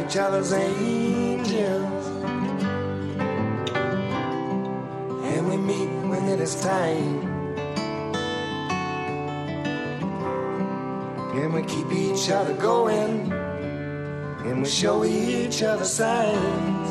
each other's angels, and we meet when it is time, and we keep each other going, and we show each other signs.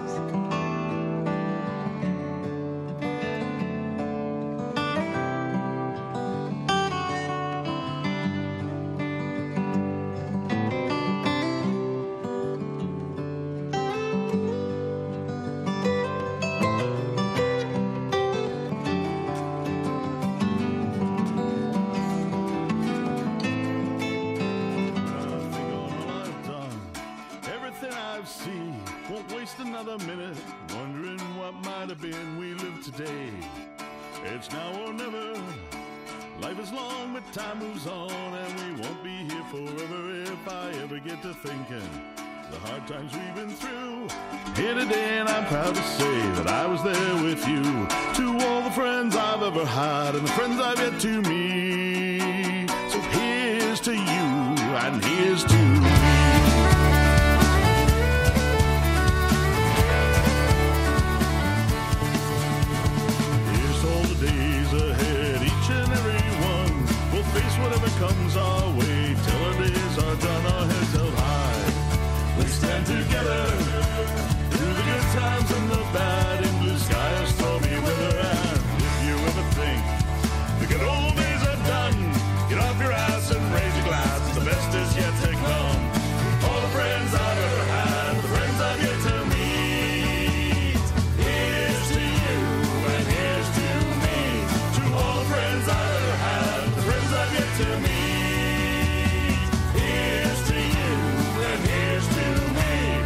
Times we've been through. Here today, and I'm proud to say that I was there with you. To all the friends I've ever had and the friends I've yet to meet. So here's to you, and here's to me. Here's to all the days ahead, each and every one. We'll face whatever comes our way till our days are done, our heads held high. We stand together through the good times and the bad, in blue sky or stormy weather. And if you ever think the good old days are done, get off your ass and raise your glass. The best is yet to come. All the friends I've ever had, the friends I've yet to meet. Here's to you and here's to me. To all the friends I've ever had, the friends I've yet to meet. Here's to you and here's to me.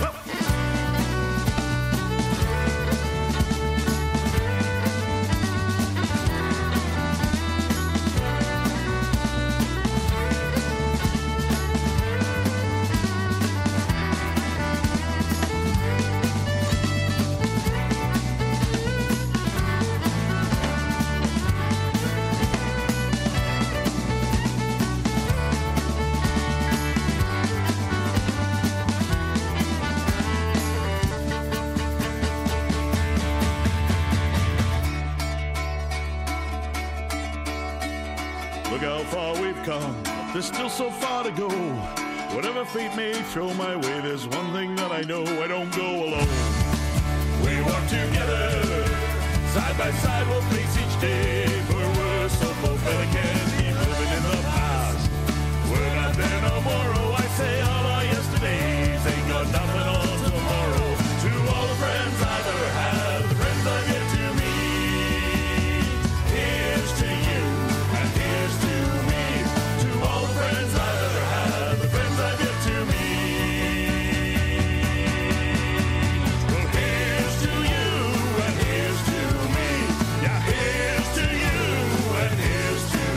Look how far we've come, there's still so far to go. Whatever fate may throw my way, there's one thing that I know, I don't go alone. We walk together, side by side we'll face each day. For we're so both that I can't keep living in the past. We're not there no more, oh I say all our yesterdays ain't got nothing on tomorrow. To all the friends I've ever had, the friends I've yet to meet. Here's to you, and here's to me. To all the friends I've ever had, the friends I've yet to meet. Well, here's to you, and here's to me. Yeah, here's to you, and here's to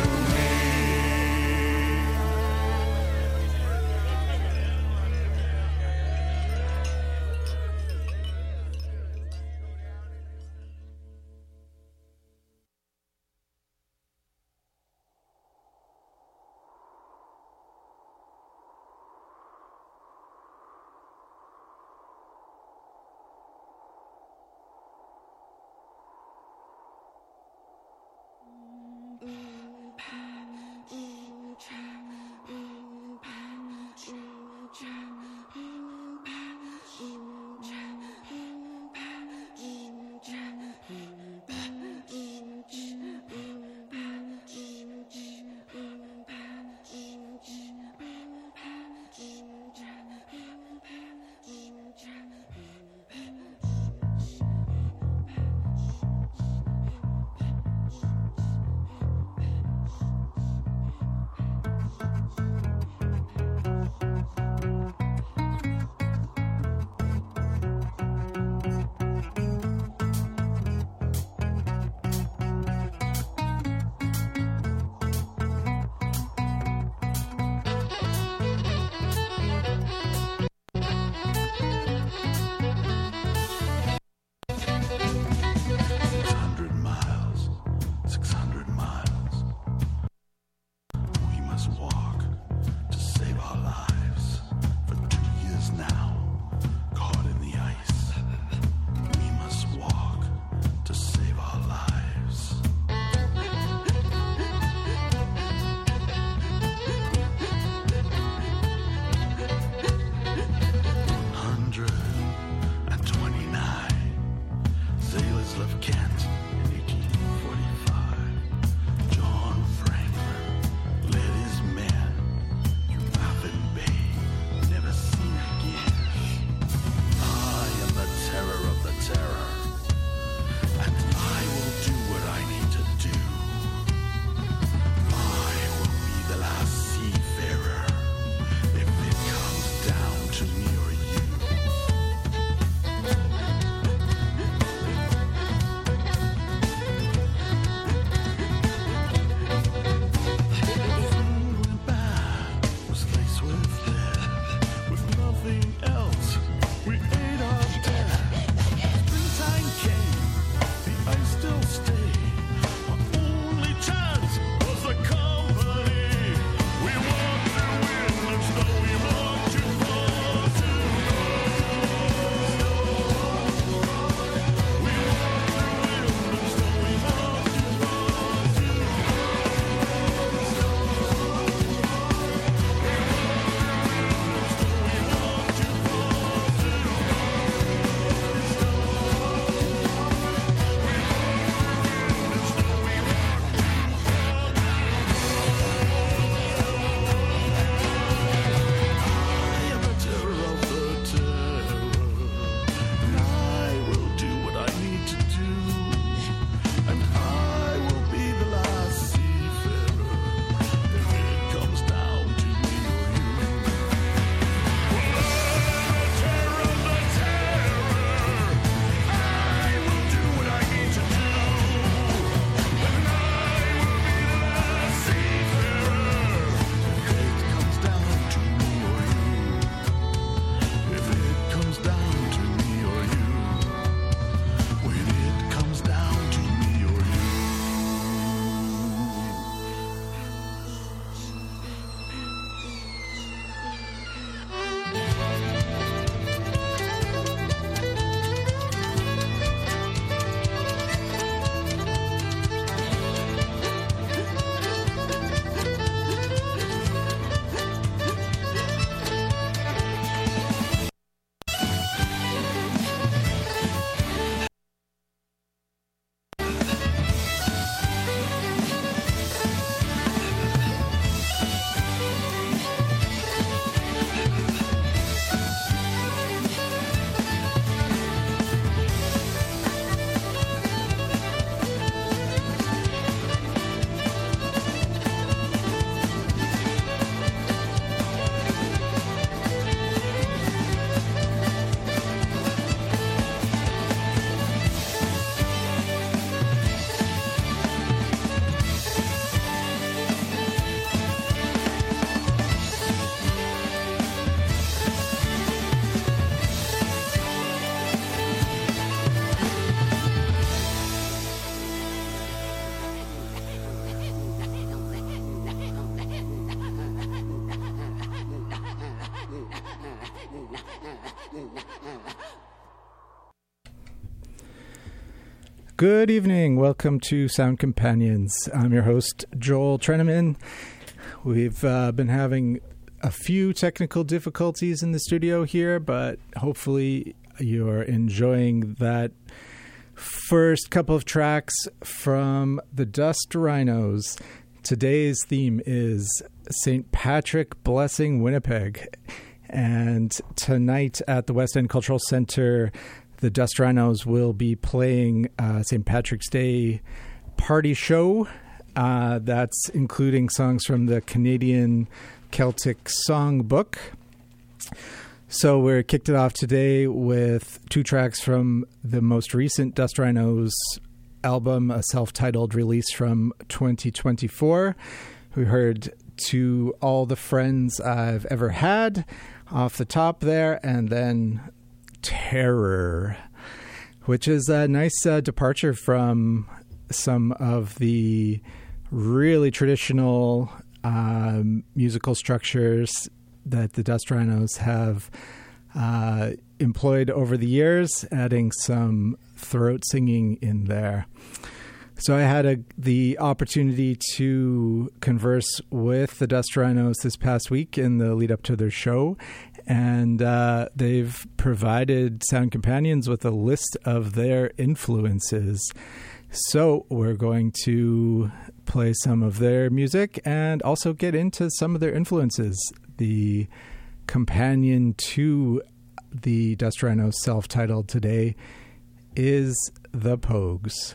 Good evening. Welcome to Sound Companions. I'm your host, Joel Treneman. We've been having a few technical difficulties in the studio here, but hopefully you're enjoying that first couple of tracks from the Dust Rhinos. Today's theme is St. Patrick Blessing Winnipeg. And tonight at the West End Cultural Center, the Dust Rhinos will be playing St. Patrick's Day party show. That's including songs from the Canadian Celtic Songbook. So we're kicked it off today with two tracks from the most recent Dust Rhinos album, a self-titled release from 2024. We heard To All the Friends I've Ever Had off the top there, and then Terror, which is a nice departure from some of the really traditional musical structures that the Dust Rhinos have employed over the years, adding some throat singing in there. So I had the opportunity to converse with the Dust Rhinos this past week in the lead up to their show, and they've provided Sound Companions with a list of their influences. So we're going to play some of their music and also get into some of their influences. The companion to the Dust Rhinos self-titled today is The Pogues.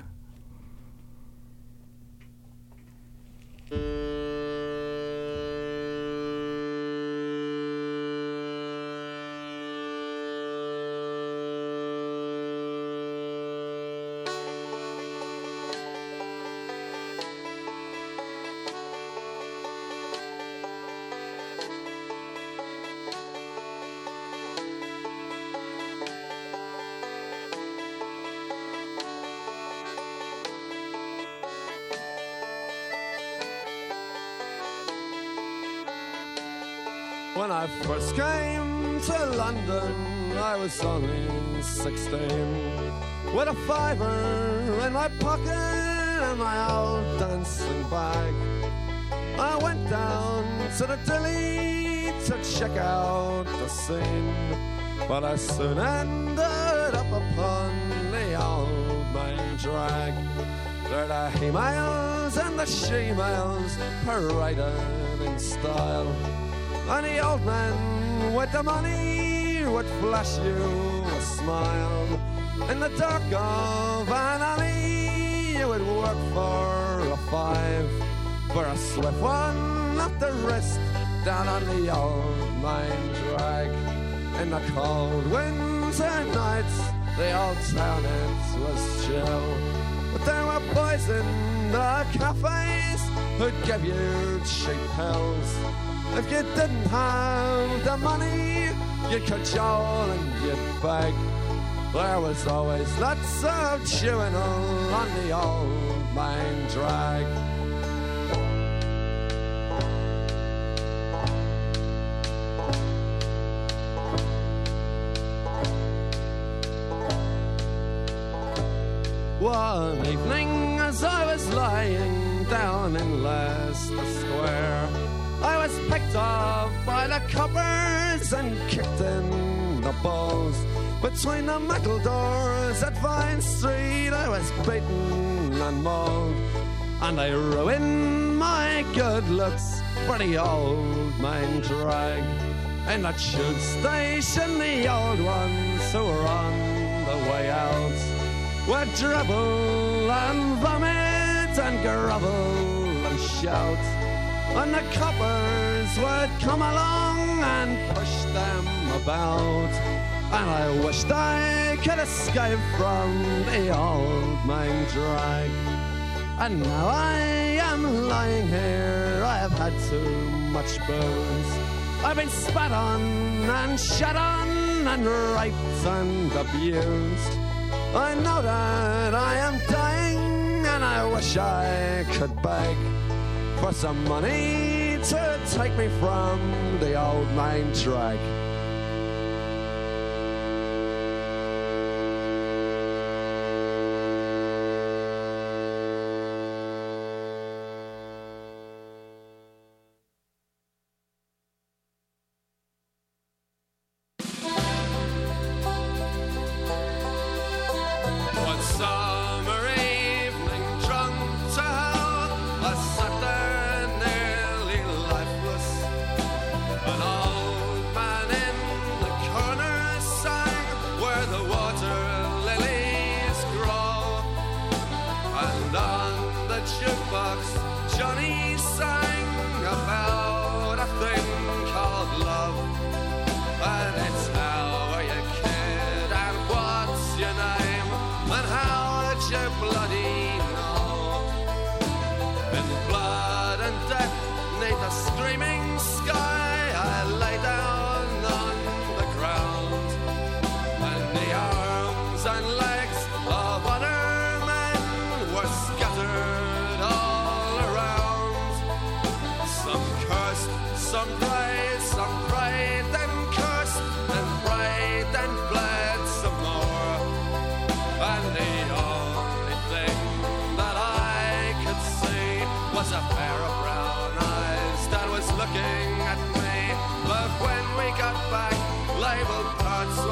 When I first came to London, I was only 16, with a fiver in my pocket and my old dancing bag. I went down to the Dilly to check out the scene, but I soon ended up upon the old main drag. There the he-males and the she-males paraded in style, and the old man with the money would flash you a smile. In the dark of an alley, you would work for a five, for a swift one up the wrist, down on the old main drag. In the cold winter nights, the old town it was chill, but there were boys in the cafes who'd give you cheap pills. If you didn't have the money, you'd cajole and you'd beg. There was always lots of chewing on the old main drag. One evening as I was lying down in Leicester Square, I was picked up by the coppers and kicked in the balls. Between the metal doors at Vine Street, I was beaten and mauled, and I ruined my good looks for the old main drag. In the tube station, the old ones who were on the way out would dribble and vomit and grovel and shout, and the coppers would come along and push them about, and I wished I could escape from the old main drag. And now I am lying here, I have had too much booze, I've been spat on and shot on and raped and abused. I know that I am dying, and I wish I could beg for some money to take me from the old main drag.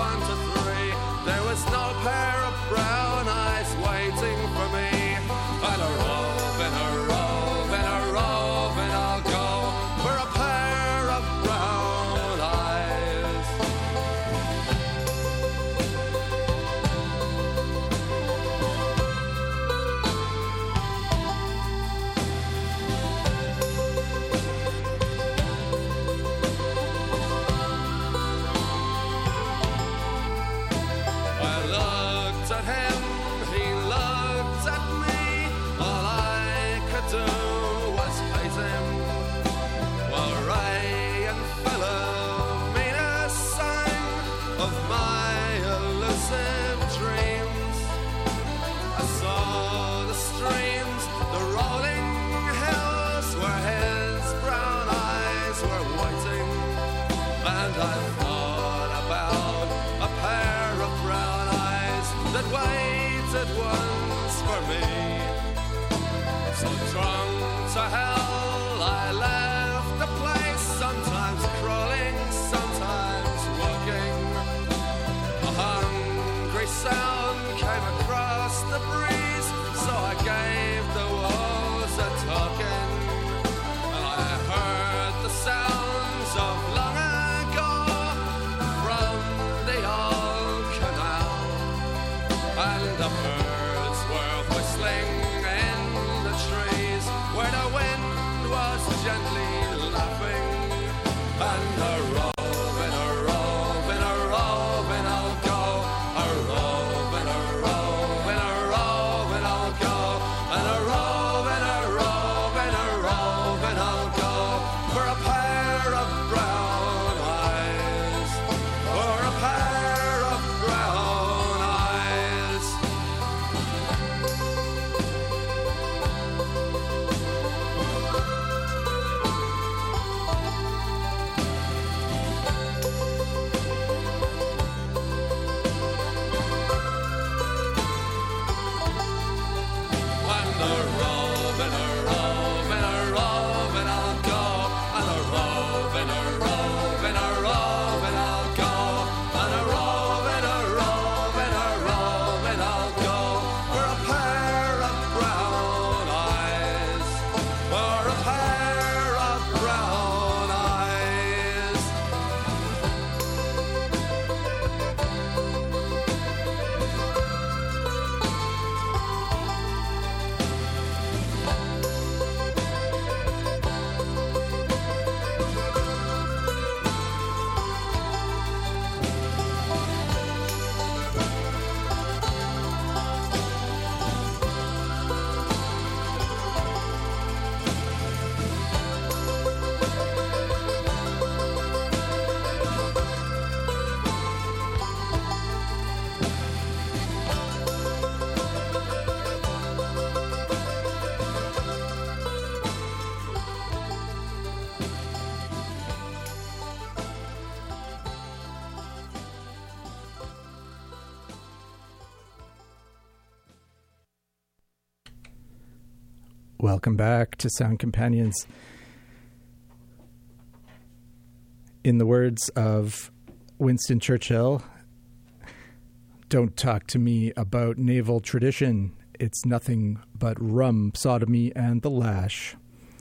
1 to 3. There was no pair of brown eyes waiting for me. And a rove and a rove and a rove, and I'll go for a pair of brown eyes. I looked at him, he looked at me. All I could do was hate him. While Ray and Philomena sang of my elusive dreams, I saw the streams, the rolling hills where his brown eyes were waiting, and I thought about a pair of brown eyes that waited once for me. So drunk to hell, I left the place, sometimes crawling, sometimes walking. A hungry sound came across the breeze, so I gave the walls a talking. And I heard the sounds of long ago from the old canal, and the birds were whistling in the trees where the wind was gently laughing. And a rove and a rove and a rove, and I'll go. A rove and a rove and a rove, and I'll go. And a rove and a rove and a rove, and I'll go for a pair of brown eyes. For a pair of brown eyes. And a rove and a rove and a rove, and I'll go. And a rove and a rove and a rove, and I'll go. And a rove and a rove and a rove, and I'll go for a pair of brown eyes. For a pair of brown eyes. Welcome back to Sound Companions. In the words of Winston Churchill, don't talk to me about naval tradition. It's nothing but rum, sodomy, and the lash.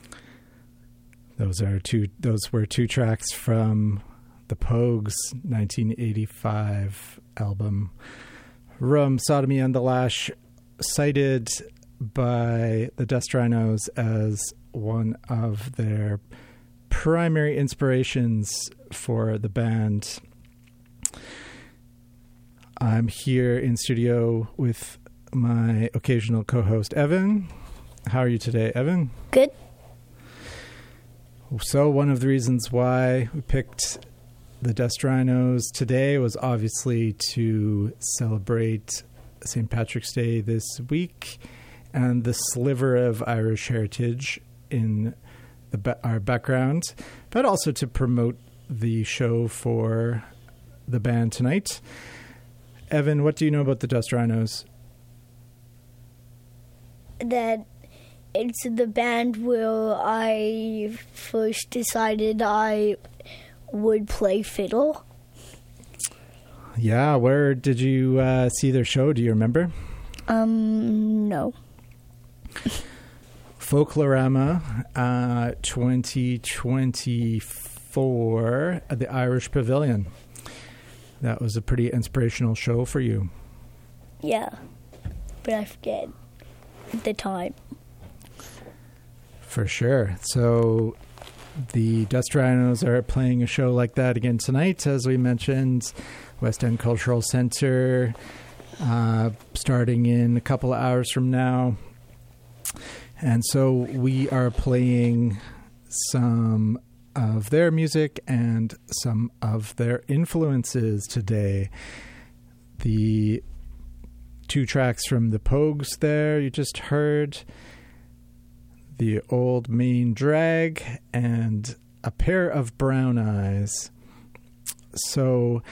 Those were two tracks from the Pogues' 1985 album, Rum, Sodomy, and the Lash, cited by the Dust Rhinos as one of their primary inspirations for the band. I'm here in studio with my occasional co-host, Evan. How are you today, Evan? Good. So one of the reasons why we picked the Dust Rhinos today was obviously to celebrate St. Patrick's Day this week and the sliver of Irish heritage in our background, but also to promote the show for the band tonight. Evan, what do you know about the Dust Rhinos? That it's the band where I first decided I would play fiddle. Yeah, where did you see their show? Do you remember? No. Folklorama 2024 at the Irish Pavilion. That was a pretty inspirational show for you. Yeah, but I forget the time. For sure. So the Dust Rhinos are playing a show like that again tonight, as we mentioned. West End Cultural Centre, starting in a couple of hours from now. And so we are playing some of their music and some of their influences today. The 2 tracks from the Pogues there you just heard, The Old Main Drag, and A Pair of Brown Eyes. So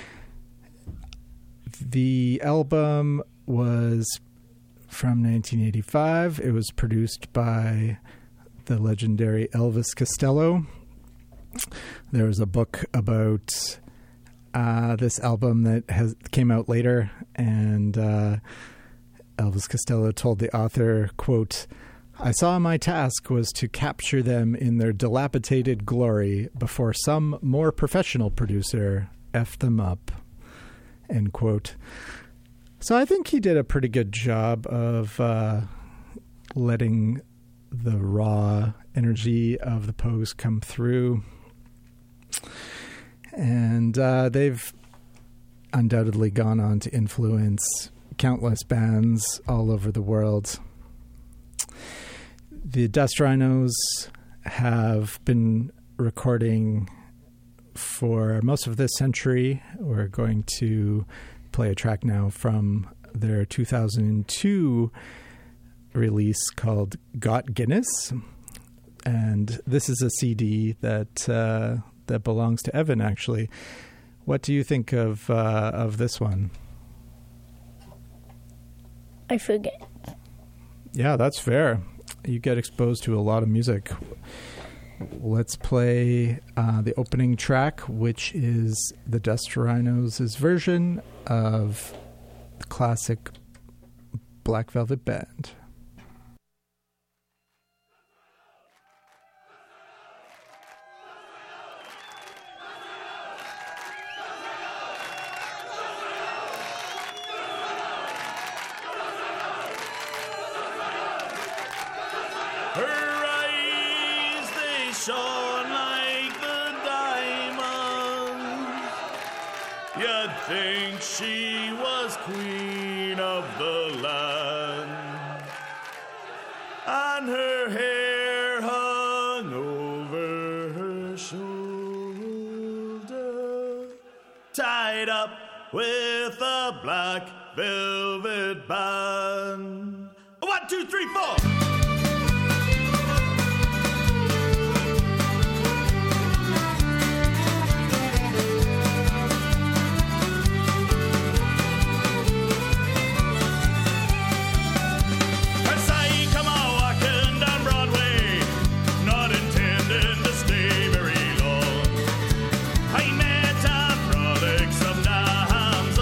the album was from 1985. It was produced by the legendary Elvis Costello. There was a book about this album that came out later, and Elvis Costello told the author, quote, "I saw my task was to capture them in their dilapidated glory before some more professional producer effed them up," end quote. So I think he did a pretty good job of letting the raw energy of the Pogues come through. And they've undoubtedly gone on to influence countless bands all over the world. The Dust Rhinos have been recording for most of this century. We're going to play a track now from their 2002 release called Got Guinness. And this is a CD that belongs to Evan, actually. What do you think of this one? I forget. Yeah, that's fair. You get exposed to a lot of music. Let's play the opening track, which is the Dust Rhinos' version of the classic Black Velvet Band. Shone like the diamonds. You'd think she was queen of the land, and her hair hung over her shoulder, tied up with a black velvet band. 1, 2, 3, 4.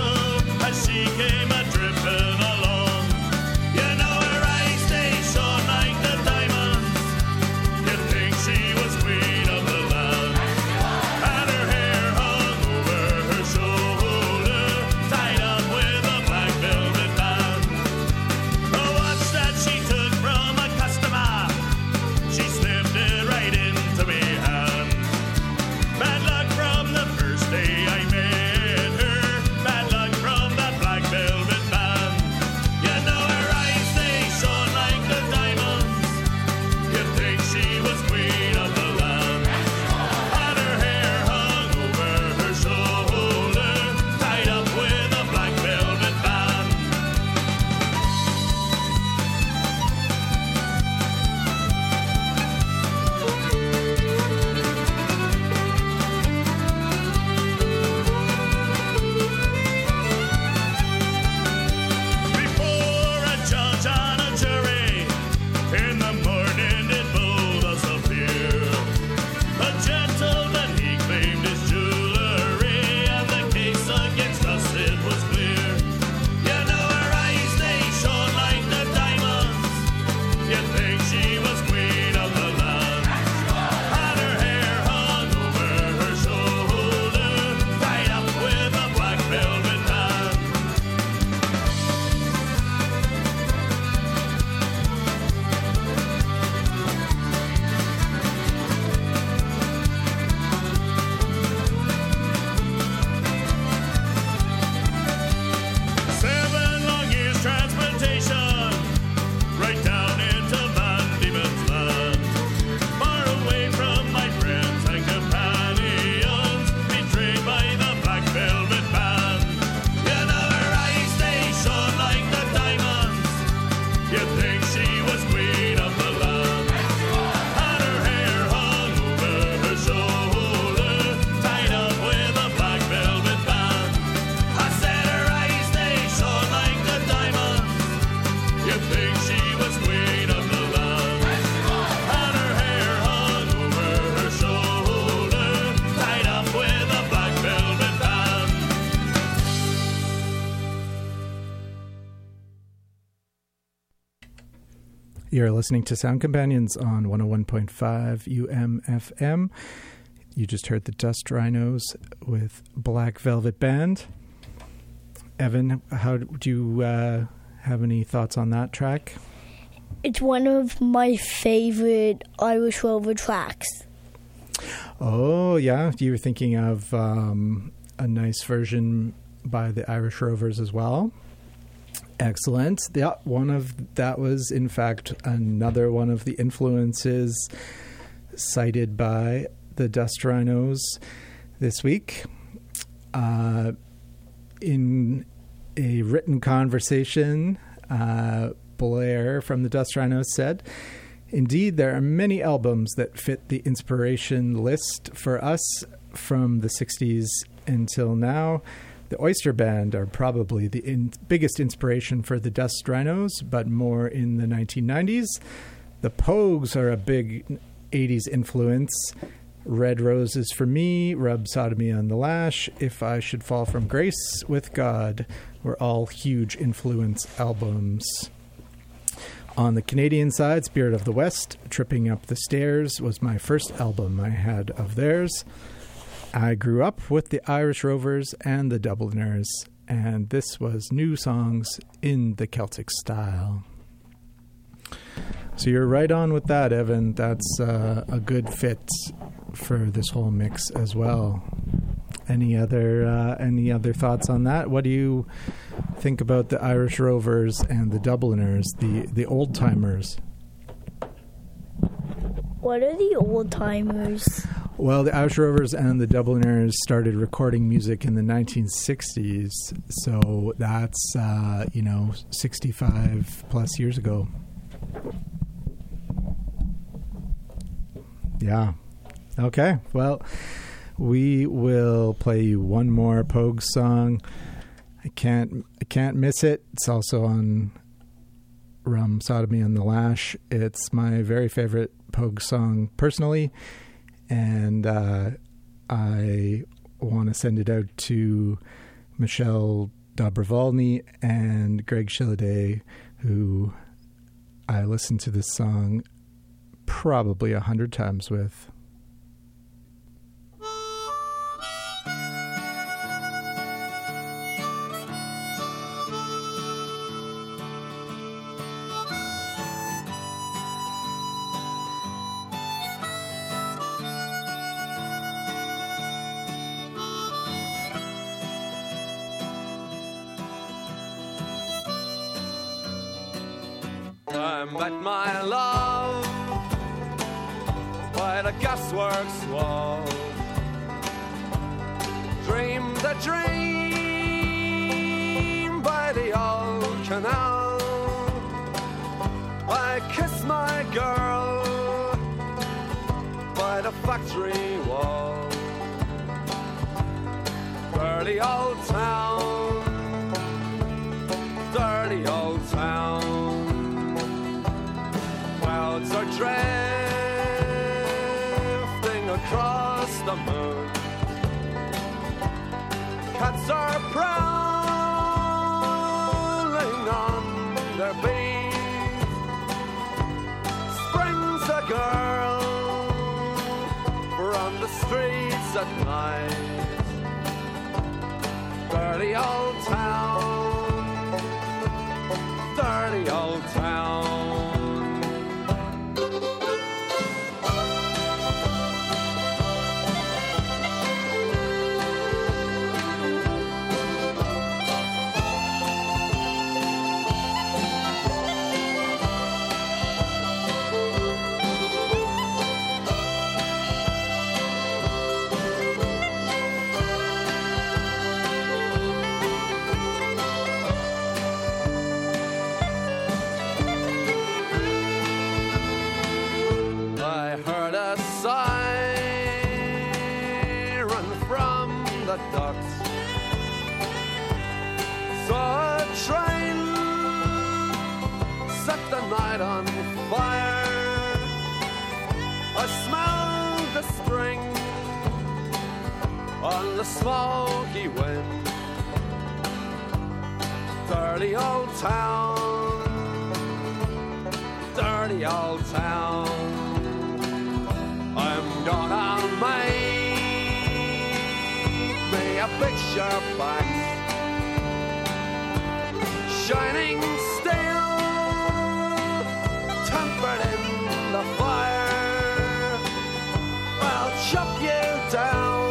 She came a dripping along. You know her eyes, they shone You're listening to Sound Companions on 101.5 UMFM. You just heard the Dust Rhinos with Black Velvet Band. Evan, how do you have any thoughts on that track? It's one of my favorite Irish Rover tracks. Oh, yeah. You were thinking of a nice version by the Irish Rovers as well. Excellent. Yeah, that was, in fact, another one of the influences cited by the Dust Rhinos this week. In a written conversation, Blair from the Dust Rhinos said, "Indeed, there are many albums that fit the inspiration list for us from the 60s until now. The Oyster Band are probably the biggest inspiration for the Dust Rhinos, but more in the 1990s. The Pogues are a big 80s influence. Red Roses for me, Rub Sodomy on the Lash, If I Should Fall from Grace with God were all huge influence albums. On the Canadian side, Spirit of the West, Tripping Up the Stairs was my first album I had of theirs. I grew up with the Irish Rovers and the Dubliners, and this was new songs in the Celtic style." So you're right on with that, Evan. That's a good fit for this whole mix as well. Any other thoughts on that? What do you think about the Irish Rovers and the Dubliners, the old timers? What are the old timers? Well, the Irish Rovers and the Dubliners started recording music in the 1960s, so that's 65 plus years ago. Yeah. Okay. Well, we will play you one more Pogue song. I can't miss it. It's also on Rum Sodomy on the Lash. It's my very favorite Pogue song personally, and I want to send it out to Michelle Dobrovolny and Greg Shilliday, who I listened to this song probably 100 times with. I met my love by the gasworks wall. Dreamed a dream by the old canal. I kissed my girl by the factory wall. Dirty old town, dirty old town. Clouds are drifting across the moon. Cats are prowling on their beat. Springs a girl from the streets at night. Dirty old town, dirty old town. Ducks. Saw a train set the night on fire. I smelled the string on the smoky wind. Dirty old town, dirty town. I'm gonna make me a picture box, shining steel, tempered in the fire. I'll chop you down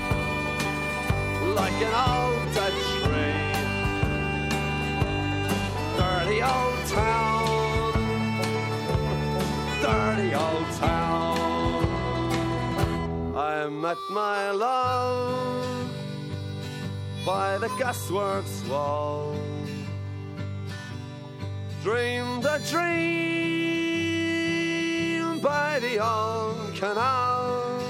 like an old dead tree. Dirty old town, dirty old town. I met my love by the gasworks wall. Dreamed a dream by the old canal.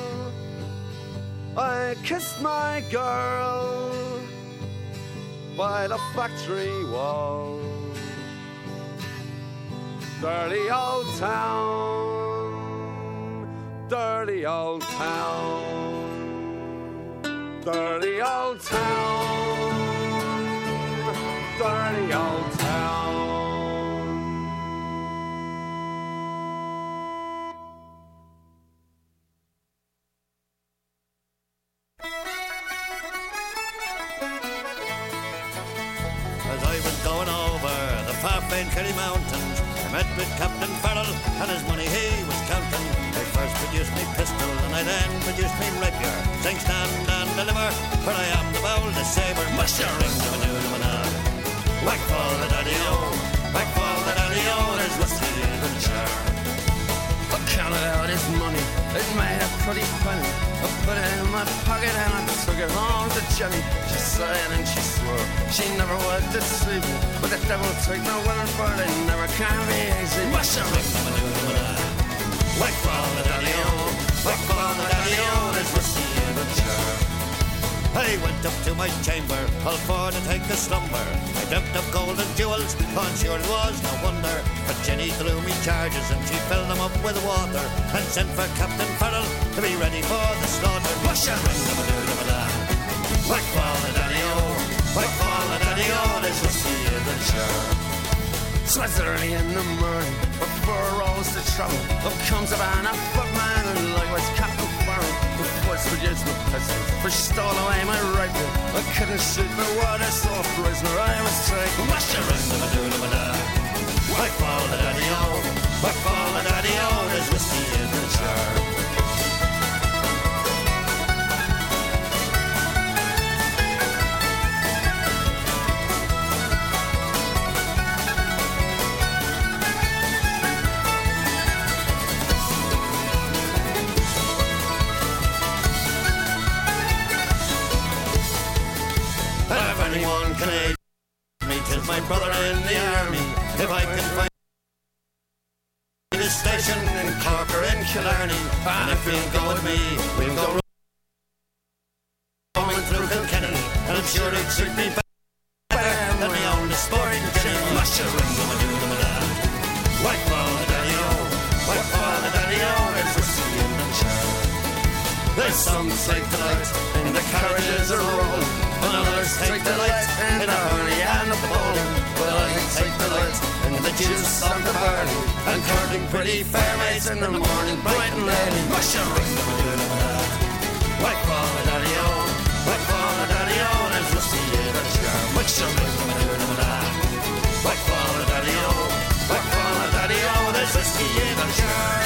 I kissed my girl by the factory wall. Dirty old town, dirty old town, dirty old town, dirty old town. As I was going over the far-famed Kerry Mountains, I met with Captain Farrell and his money he was counting. I first produced me pistol and I then produced me rapier. Sing, stand and deliver, for I am the boldest sabre. Musher, ring, whack fall the daddy-o, whack fall the daddy-o, there's whiskey in the jar. I counted out his money, it made a pretty penny. I put it in my pocket and I took it home to Jenny. She sighed and she swore she never would deceive me, but the devil take no women for they never can be easy. Musher, whack fall the daddy-o, whack fall the daddy-o, there's whiskey in the jar. I went up to my chamber, all for to take a slumber. I dreamt up gold and jewels, and sure it was no wonder. But Jenny threw me charges, and she filled them up with water, and sent for Captain Farrell to be ready for the slaughter. Musher, whack fall the daddy-o, whack fall the daddy-o, there's whiskey in the jar. So it's early in the morning, before I rose to trouble, up comes a man, a footman, and likewise Captain Farrell, who forced produced my pistol, for she stole away my rifle. I couldn't shoot my water, so a prisoner I was taken. Musher, whack fall the daddy-o, whack fall the daddy-o, there's whiskey in the jar. If anyone can aid me, 'tis my brother in the army. If I can find a station in Cork or in Killarney, and if you'll go with me, we'll go roaming through Kilkenny, and I'm sure it'll treat me better than me own the sporting Jenny. Musher, whack fall the daddy-o, whack fall the daddy-o, there's whiskey in the jar. There's some take delight in the carriages are rolling, and others take delight in the honey and the bowling. But I take delight in the juice of the barley, and courting pretty fair maids in the morning bright and early. Musher, whack fall the daddy-o, whack fall the daddy-o, there's whiskey in the jar. Musher, whack fall the daddy-o, whack fall the daddy-o, there's whiskey in the jar.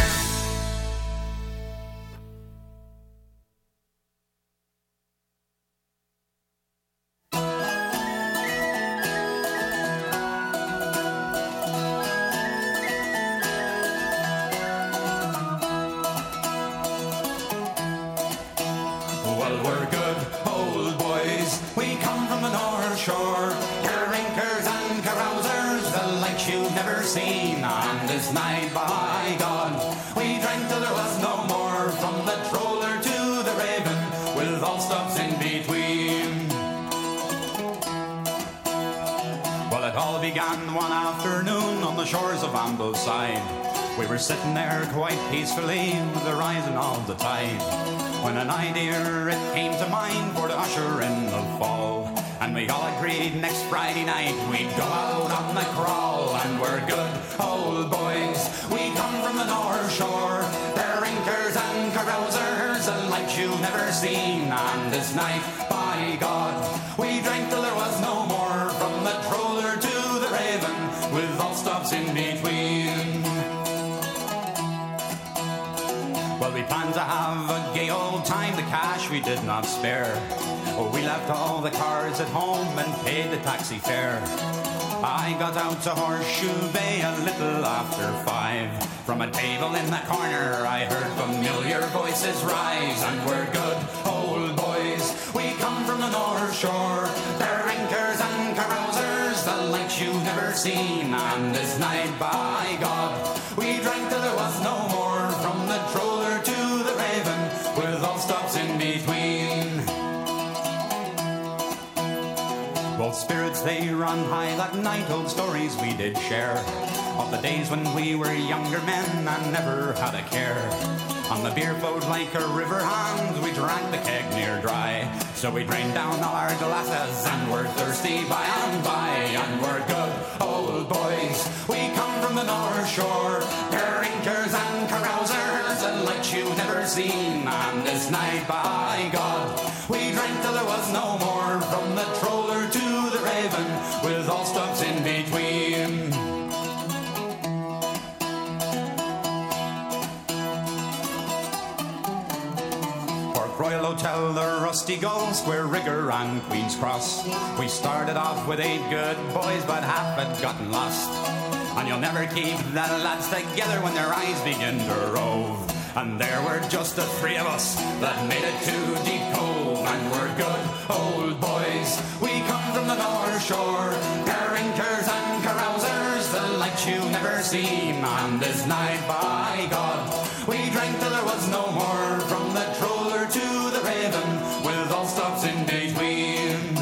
Well, we're good old boys, we come from the North Shore. We're drinkers and carousers, the likes you've never seen. On this night, by God, we drank till there was no more. From the Troller to the Raven, with all stops in between. Well, it all began one afternoon on the shores of Ambleside. We were sitting there quite peacefully with the rising of the tide, when an idea it came to mind for to usher in the fall. And we all agreed next Friday night we'd go out on the crawl. And we're good old boys. We come from the North Shore. They're rinkers and carousers, the like you've never seen. And this night, by God, we drank till there was no more. From the Troller to the Raven, with all stops in between. Well, we planned to have a gay old time. The cash we did not spare. We left all the cars at home and paid the taxi fare. I got out to Horseshoe Bay a little after 5. From a table in the corner I heard familiar voices rise. And we're good old boys. We come from the North Shore. They're rinkers and carousers, the likes you've never seen. And this night, by God, we drank till there was no more. From the Troller to the Raven, with all stops in between. Old spirits, they run high that night. Old stories we did share of the days when we were younger men and never had a care. On the beer flowed like a river, and we drank the keg near dry. So we drained down all our glasses and we're thirsty by and by. And we're good old boys. We come from the North Shore. They're rinkers and carousers, the like you've never seen. And this night, by God, we drank till there was no more. From the Troller to the Raven, with all stops in between. Port Royal Hotel, the Rusty Gull, Square Rigger and Queen's Cross. We started off with 8 good boys, but half had gotten lost. And you'll never keep the lads together when their eyes begin to rove. And there were just the 3 of us that made it to Deep Cove. And we're good old boys. We come from the North Shore. They're rinkers and carousers, the likes you've never seen. And this night, by God, we drank till there was no more. From the Troller to the Raven, with all stops in between.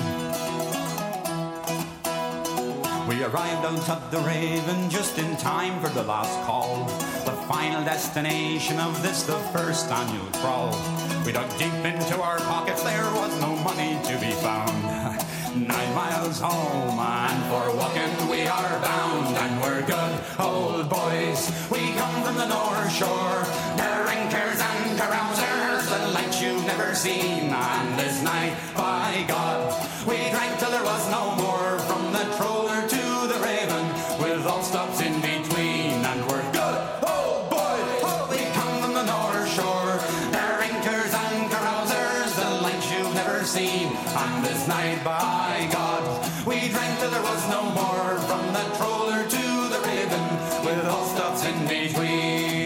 We arrived out at the Raven just in time for the last call. The final destination of this, the first annual crawl. We dug deep into our pockets, there was no money to be found. 9 miles home, and for walking we are bound. And we're good old boys. We come from the North Shore. They're rinkers and carousers, the likes you've never seen. And this night, by God, we drank till there was no more. From the Troller to the Raven, with all stops in between. And we're good old boys. We come from the North Shore. They're rinkers and carousers, the likes you've never seen. And this night, by God, we drank till there was no more. From the Troller to the Raven, with all stops in between.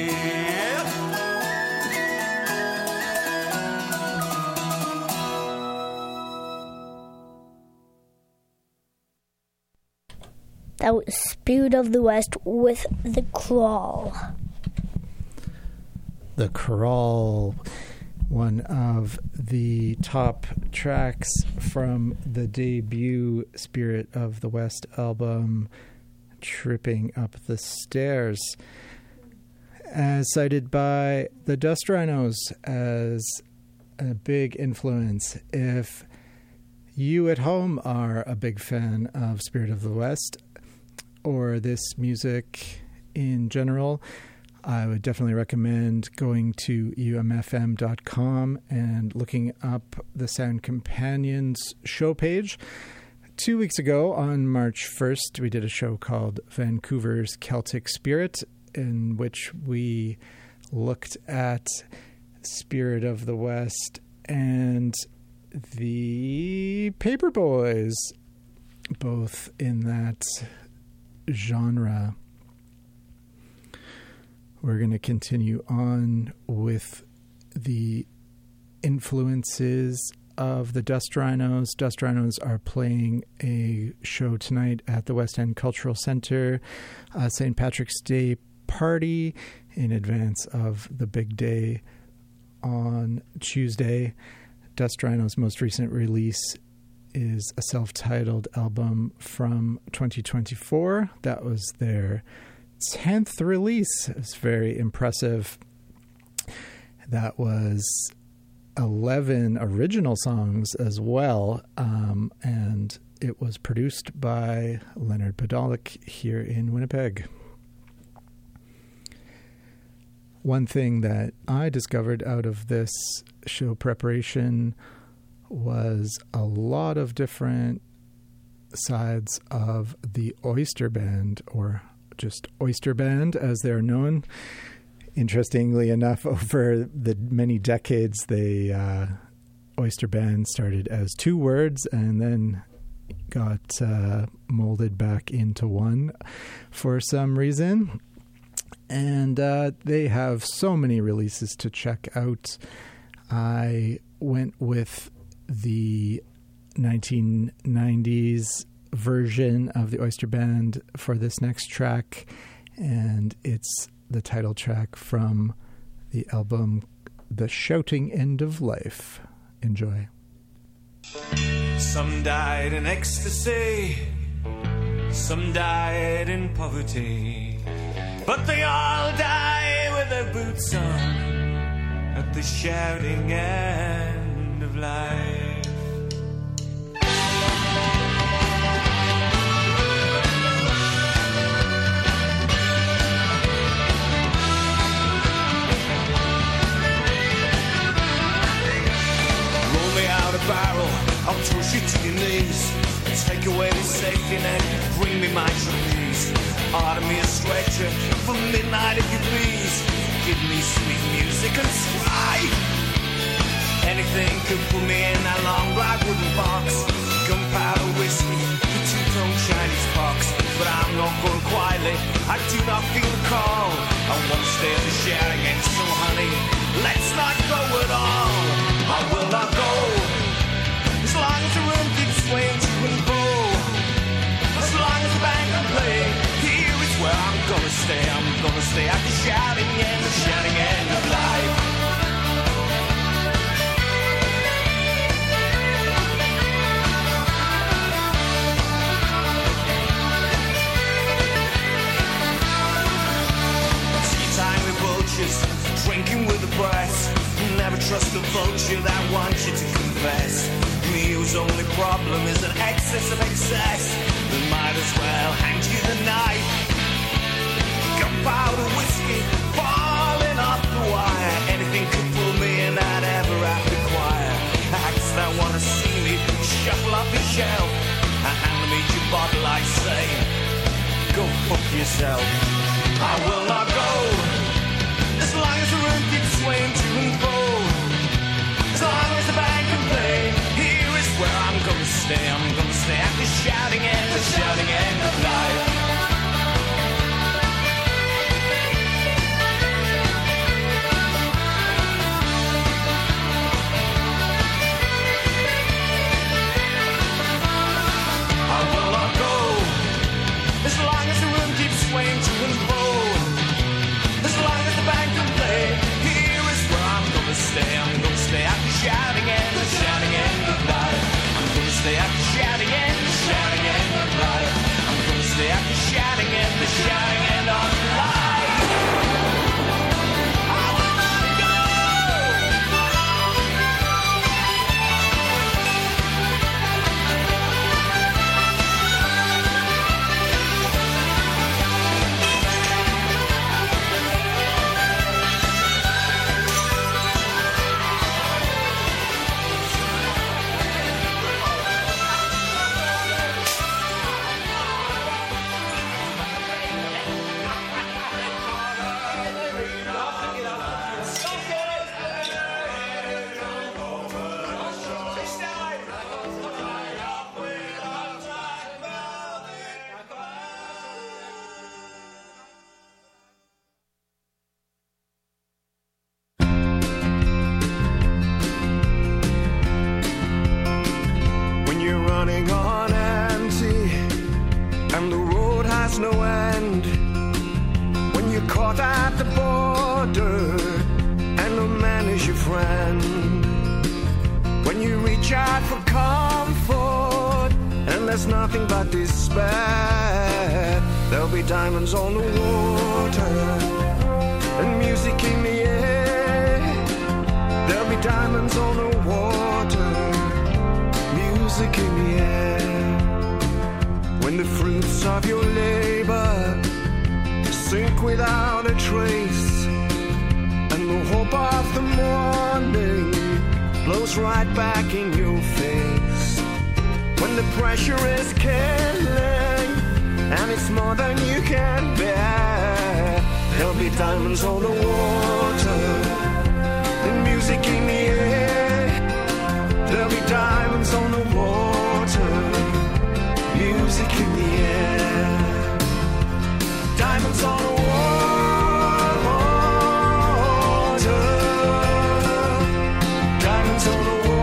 That was Spirit of the West with The Crawl. The Crawl, one of the top tracks from the debut Spirit of the West album, Tripping Up the Stairs, as cited by the Dust Rhinos as a big influence. If you at home are a big fan of Spirit of the West, or this music in general, I would definitely recommend going to umfm.com and looking up the Sound Companions show page. 2 weeks ago, on March 1st, we did a show called Vancouver's Celtic Spirit, in which we looked at Spirit of the West and the Paperboys, both in that genre. We're going to continue on with the influences of the Dust Rhinos. Dust Rhinos are playing a show tonight at the West End Cultural Centre, St. Patrick's Day party in advance of the big day on Tuesday. Dust Rhinos' most recent release is a self-titled album from 2024. That was their 10th release. It's very impressive. That was 11 original songs as well, and it was produced by Leonard Podolak here in Winnipeg. one thing that I discovered out of this show preparation was a lot of different sides of the Oyster Band, or just Oyster Band as they're known. Interestingly enough, over the many decades, Oyster Band started as two words and then got molded back into one for some reason. And they have so many releases to check out. I went with the 1990s version of the Oyster Band for this next track, and it's the title track from the album The Shouting End of Life. Enjoy. Some died in ecstasy, some died in poverty, but they all die with their boots on at the shouting end of life. Barrel, I'll toss you to your knees. Take away the safety net, bring me my trapeze. Order me a stretcher for midnight if you please. Give me sweet music and strife. Anything could put me in that long black wooden box. Gunpowder whiskey, the two-tone Chinese box. But I'm not going quietly, I do not feel the call. I won't stay at the shouting end, so honey, let's not go at all. I will not go. As long as the room keeps swaying to and fro, as long as the band can play, here is where I'm gonna stay. I'm gonna stay at the shouting end of life. Tea time with vultures, drinking with the press. Never trust the vulture that wants you to confess. Me whose only problem is an excess of excess. They might as well hand you the knife. Gunpowder whiskey falling off the wire. Anything could pull me in that ever after choir. Acts that wanna see me shuffle off the shelf and hand me your bottle, I say, go fuck yourself. I will not go as long as the room keeps swaying to and fro. As long as the band can play, here is where I'm gonna stay. I'm gonna stay at the shouting end of life. I will not go as long as the room keeps swaying to and fro. As long as the band can play, here is where I'm gonna stay. I'm gonna stay at the shouting end of life. I'm gonna stay at the shouting end of life. I'm gonna stay at the shouting end of life. I will not go. No end when you're caught at the border and no man is your friend. When you reach out for comfort and there's nothing but despair, there'll be diamonds on the water and music in the air. There'll be diamonds on the water, music in the air. When the fruits of your labor sink without a trace, the hope of the morning blows right back in your face. When the pressure is killing and it's more than you can bear, there'll be diamonds on the water and music in the air. There'll be diamonds on the water, music in the air. Diamonds on the water, diamonds on the water.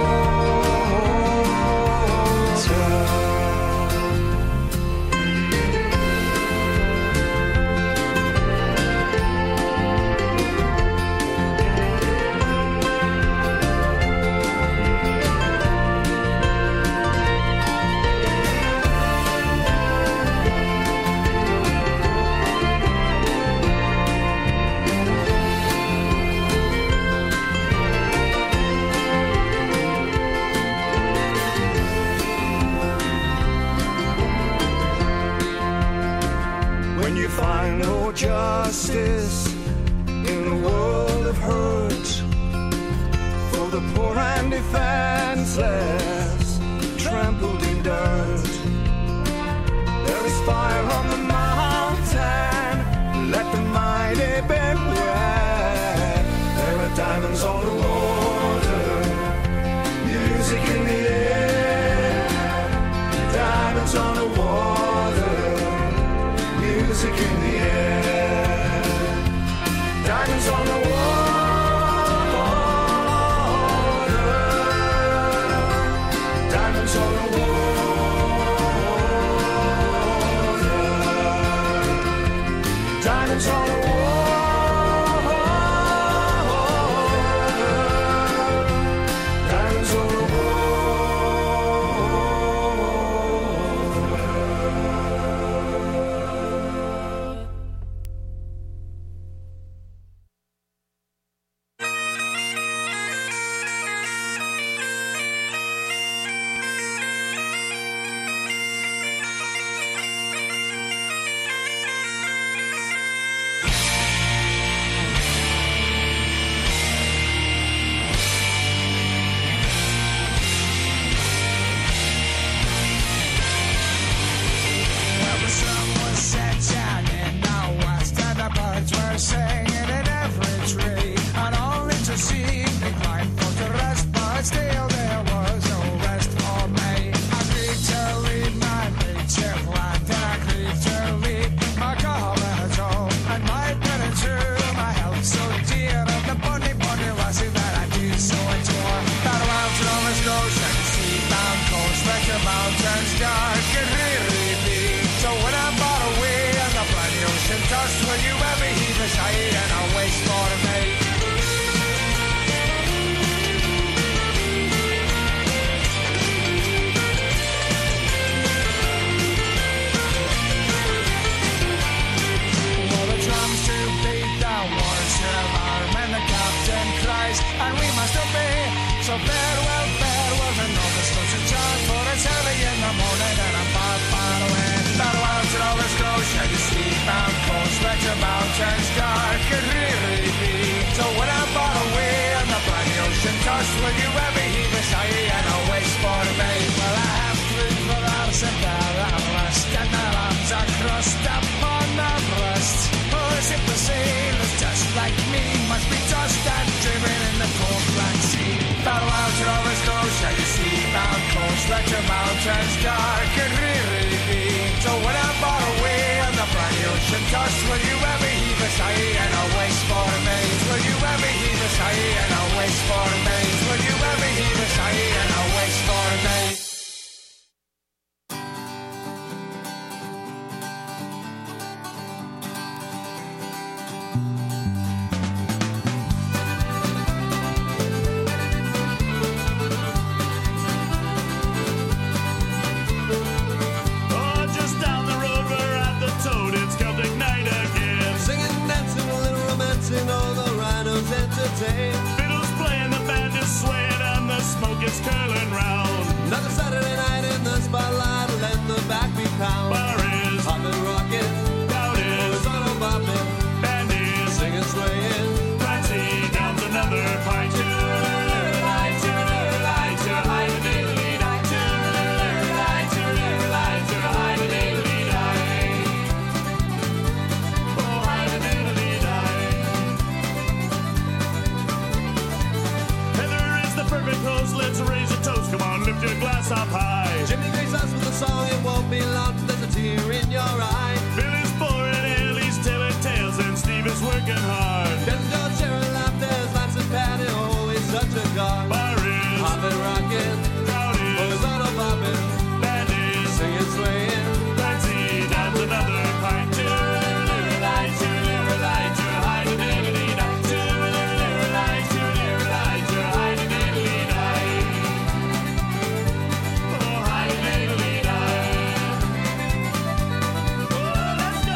Find no justice in a world of hurt for the poor and defenseless, trampled in dirt. There is fire on the mountain, let the mighty beware. There are diamonds on the water, music in the air. Diamonds on the water, music in the air. Diamonds on the water. Diamonds on the water. Diamonds on the water. Diamonds on the water. Fiddles playing, the band is swaying, and the smoke is curling round. Another Saturday night in the spotlight, let the backbeat pound. Bar is hopping, rocking, crowd is on bopping, band is singing, swaying, Clancy swaying. Fancy downs another pint. Toodle-oo-lie, toodle-oo-lie, toodle-hi-de-diddle-dee-dah. Toodle-oo-lie, toodle-oo-lie, toodle-hi-de-diddle-dee-dah. Oh, hi-de-diddle-dee-dah. Oh, let's go.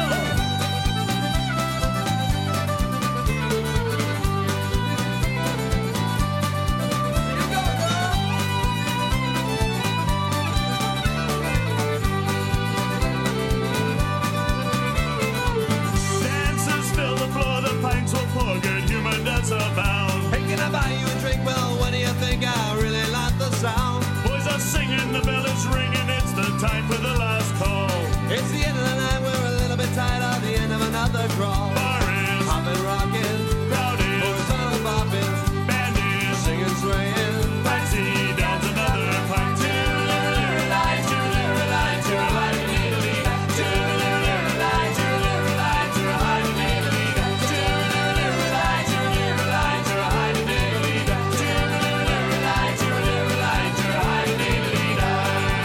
Dancers fill the floor, the pints will pour, good humor does abound. Hey, can I buy you a drink? Well, what do you think? I really like the sound. Boys are singing, the bell is ringing, it's the time for the last call. It's the end of the night, we're a little bit tired of the end of another crawl. Bar is, Hopping, rocking, crowd is, horizontal bopping, band is, singing, swaying. fancy downs another pint. Toodle-oo-lie, toodle-oo-lie, toodle-hi-de-diddle-dee-dah. Toodle-oo-lie, toodle-oo-lie, toodle-hi-de-diddle-dee-dah. Toodle-oo-lie, toodle-oo-lie, toodle-hi-de-diddle-dee-dah. Toodle-oo-lie, toodle-oo-lie, toodle-hi-de-diddle-dee-dah.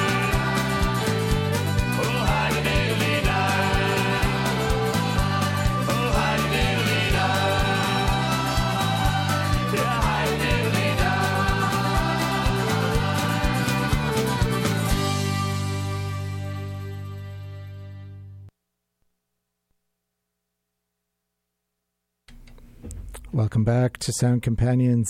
Oh, hi-de-diddle-dee-dah. Oh, hi-de-diddle-dee-dah. Yeah, hi-de-diddle-dee-dah. Welcome back to Sound Companions.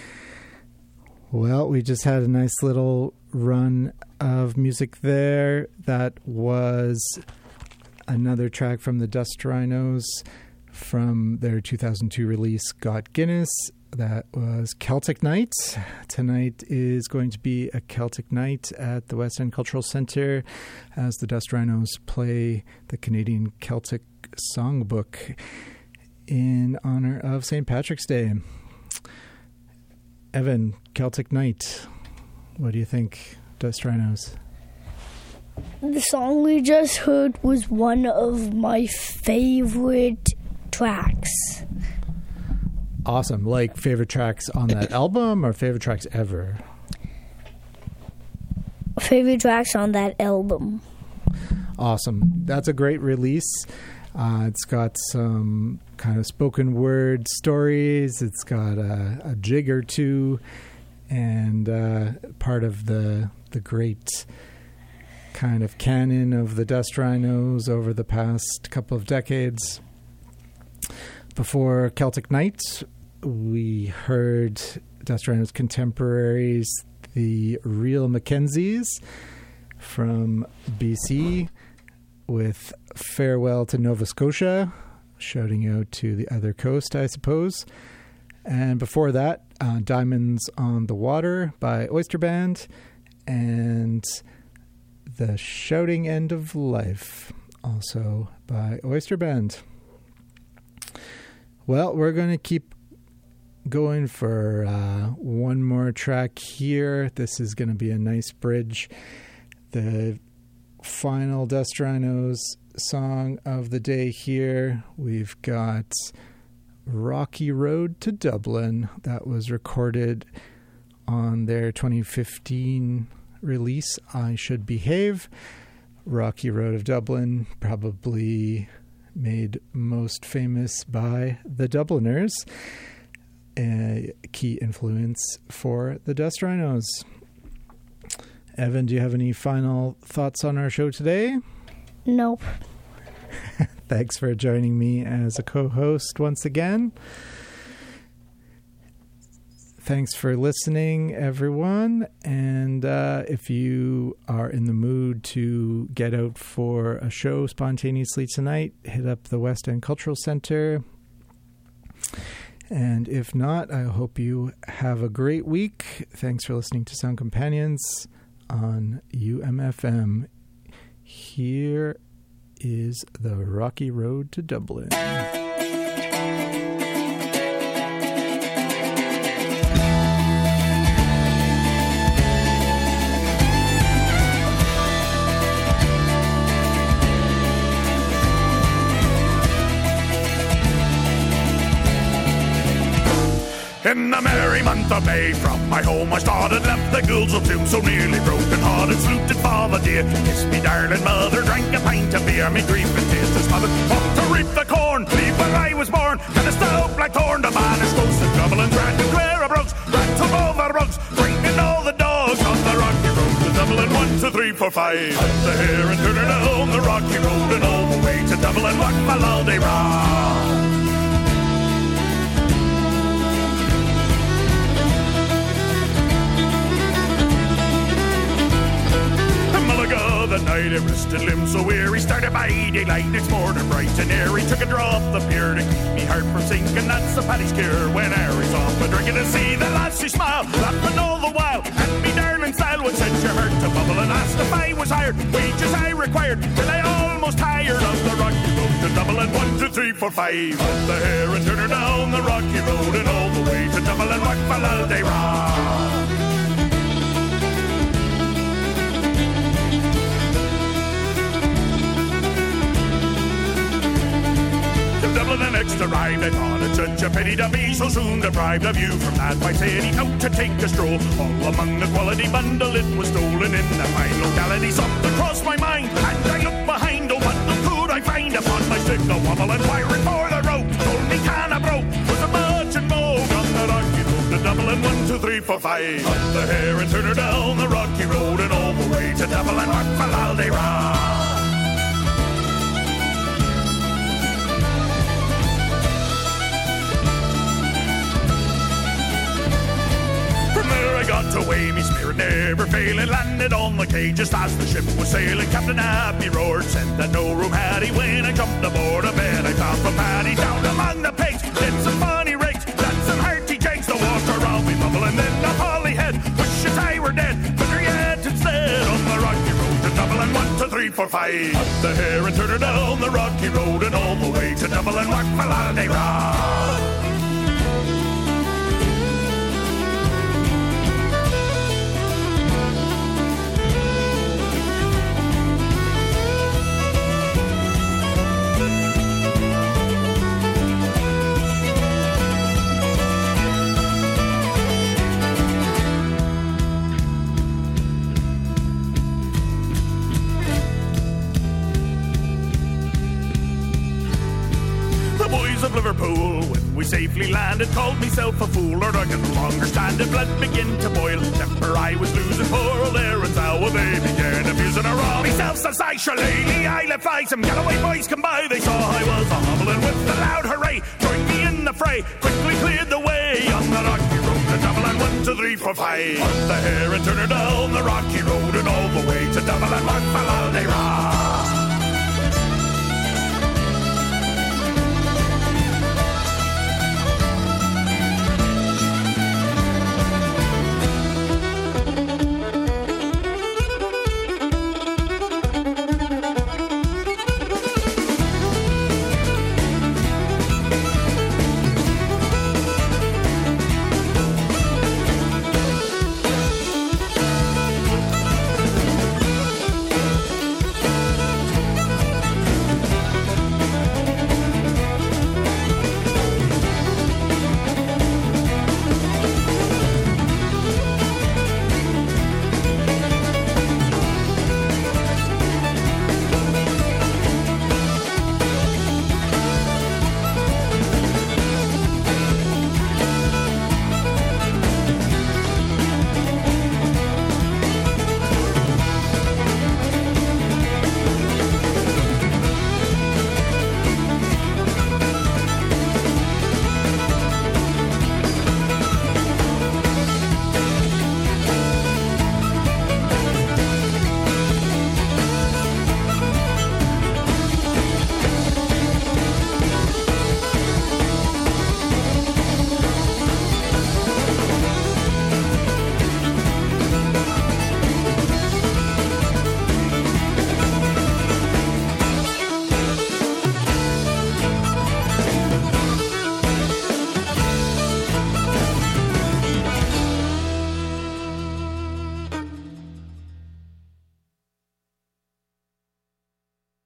Well, we just had a nice little run of music there. That was another track from the Dust Rhinos from their 2002 release, Got Guinness. That was Celtic Night. Tonight is going to be a Celtic night at the West End Cultural Centre as the Dust Rhinos play the Canadian Celtic Songbook in honor of St. Patrick's Day. Evan, Celtic Night. What do you think, Dust Rhinos? The song we just heard was one of my favorite tracks. Awesome. Like favorite tracks on that album or favorite tracks ever? Favorite tracks on that album. Awesome. That's a great release. It's got some kind of spoken word stories. It's got a jig or two, and part of the great kind of canon of the Dust Rhinos over the past couple of decades. Before Celtic Night, we heard Dust Rhinos contemporaries, the Real Mackenzies from BC, with Farewell to Nova Scotia, shouting out to the other coast, I suppose. And before that, Diamonds on the Water by Oyster Band, and The Shouting End of Life, also by Oyster Band. Well, we're going to keep going for one more track here. This is going to be a nice bridge. The final Dust Rhinos song of the day here. We've got Rocky Road to Dublin. That was recorded on their 2015 release, I Should Behave. Rocky Road of Dublin, probably made most famous by the Dubliners. A key influence for the Dust Rhinos. Evan, do you have any final thoughts on our show today? Nope. Thanks for joining me as a co-host once again. Thanks for listening, everyone. And if you are in the mood to get out for a show spontaneously tonight, hit up the West End Cultural Centre. And if not, I hope you have a great week. Thanks for listening to Sound Companions on UMFM. Here is The Rocky Road to Dublin. In the merry month of May, from my home I started, left the ghouls of doom so nearly broken hearted, saluted father dear, kissed me darling mother, drank a pint of beer, me grief and tears to smother, off to reap the corn, leave where I was born, and a stout black thorn, the man is close to Dublin, ran to Clara Brooks, ran to over rugs, drinking all the dogs on the rocky road to Dublin, 1, 2, 3, 4, 5, up the hair and turn her down the rocky road and all the way to Dublin, walk my lolly round. The night it rested limbs so weary, started by daylight next morning bright and airy, took a drop of beer to keep me heart from sinking, that's a paddy's cure when Harry's off a drinking to see the lads she smile, laughing all the while, and me darling style would set your heart to bubble and asked if I was hired, wages I required, till I almost tired of the rocky road to Dublin, 1, 2, 3, 4, 5, up the hair and turn her down the rocky road and all the way to Dublin, rock my lolly round. Dublin the next arrived, I thought it such a pity to be so soon deprived of you from that white city out to take a stroll. All among the quality bundle it was stolen in the fine locality. Something crossed my mind, and I looked behind. Oh, what could I find upon my stick? A wobble and wiring for the road. Told me can I broke was a bunch and moog on the rocky road to Dublin. 1, 2, 3, 4, 5. Up the hair and turn her down the rocky road and all the way to Dublin. Rock my lolly round. I got away, me spirit never failing, landed on the quay just as the ship was sailing. Captain Happy roared, said that no room had he. When I jumped aboard a bed I found from Paddy, down among the pigs, did some funny rigs, did some hearty jigs, the water around me bubbling, then the Holly head, wish that I were dead, but there yet instead on the rocky road to Dublin, 1, 2, 3, 4, 5, up the hair and turn her down the rocky road and all the way to Dublin, rock my lolly round. Of Liverpool, when we safely landed, called myself a fool, or I could no longer stand it. Blood began to boil, temper I was losing, poor old Erin's how they began abusing her all. Myself says I shillelagh, I let fly, some Galloway boys come by, they saw I was a hobbling with the loud hooray, joined me in the fray, quickly cleared the way on the rocky road to Dublin, 1, 2, 3, 4, 5, up the hair and turn her down the rocky road and all the way to Dublin, rock my lolly rock.